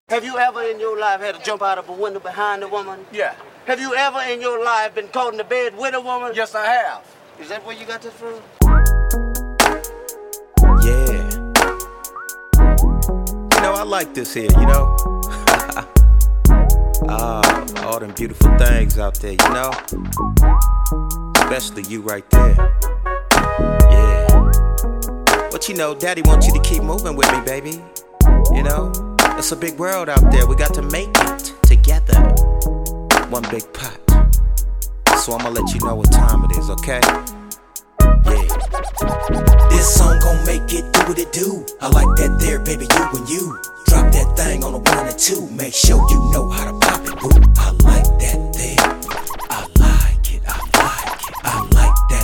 Have you ever in your life had to jump out of a window behind a woman? Yeah. Have you ever in your life been caught in the bed with a woman? Yes, I have. Is that where you got this from? Yeah. You know, I like this here, you know? All them beautiful things out there, you know? Especially you right there. Yeah. But you know, Daddy wants you to keep moving with me, baby. You know? It's a big world out there. We got to make it together. One big pot. So I'ma let you know what time it is, okay? Yeah. This song gon' make it do what it do. I like that there, baby, you and you. Drop that thing on a 1 and 2. Make sure you know how to pop it, boo. I like that there. I like it, I like it. I like that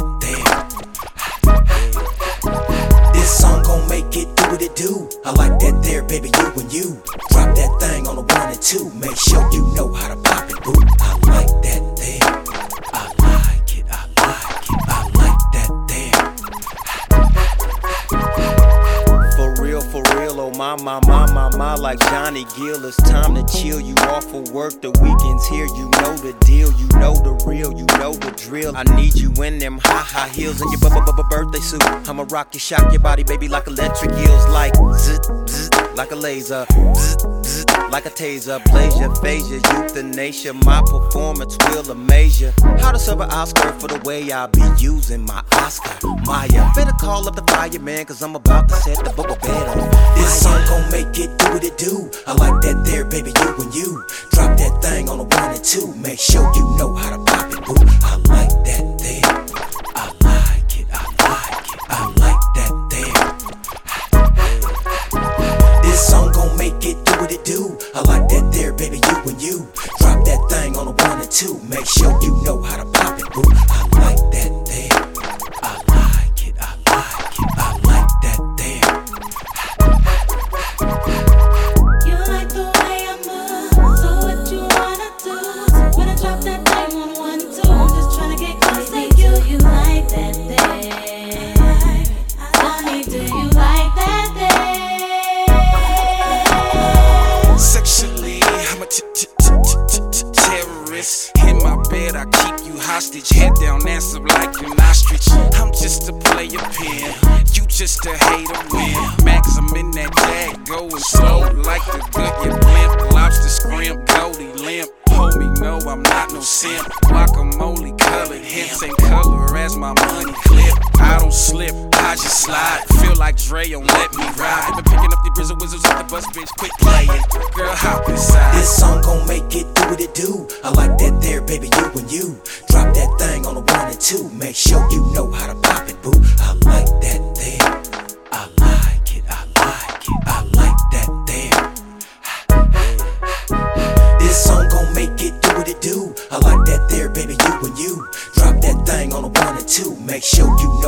there. This song gon' make it do what it do. I like that there, baby, you and you. Drop that thing on a 1 and 2. Make sure you know how to pop it, boo. I like that there. I like it, I like it. I like that there. For real, oh my, like Johnny Gill. It's time to chill, you off for work, the weekend's here. You know the deal, you know the real, you know the drill. I need you in them high heels and your birthday suit. I'ma rock you, shock your body, baby, like electric eels. Like zzz, zzz, like a laser, zzz, zzz, like a taser. Blaze your phase, your euthanasia. My performance will amaze ya. How to serve an Oscar for the way I be using my Oscar Maya. Better call up the fireman, cause I'm about to set the bubble bed on fire. This song gon' make it do what it do. I like that there, baby, you and you. Drop that thing on a 1 and 2. Make sure you know how to pop it, boo. I like that there. I like it, I like it. I like that there. This song gon' make it do what it do. I like that there, baby, you and you. Drop that thing on a 1 and 2. Make sure you know how to pop it, boo. I like that there. I like it, I like it. I like that there. You like the way I move, so what you wanna do? When I drop that thing on 1 and 2, I'm just tryna get close to you. You like that thing? Tell me, do you like that thing? Sexually, I'm a terrorist. In my bed, I keep you hostage. Head down, answer like an ostrich. I'm just a player pin. You just a hater win. Max, I'm in that jag, going slow like the good you blimp. Lobster scrimp, goldie limp. Homie, no, I'm not no simp. Guacamole colored, hence ain't color as my money clip. I don't slip, I just slide. Feel like Dre don't let me ride. Been picking up the grizzle wizards at the bus, bitch, quit playing. Girl, hop inside. This song gon' make it do what it do. I like that there, baby, you and you. Drop that thing on a 1 and 2. Make sure you know how to pop it, boo. I like that there. I like it, I like it. I like that there. This song gon' make it do what it do. I like that there, baby, you and you. Drop that thing on a 1 and 2. Make sure you know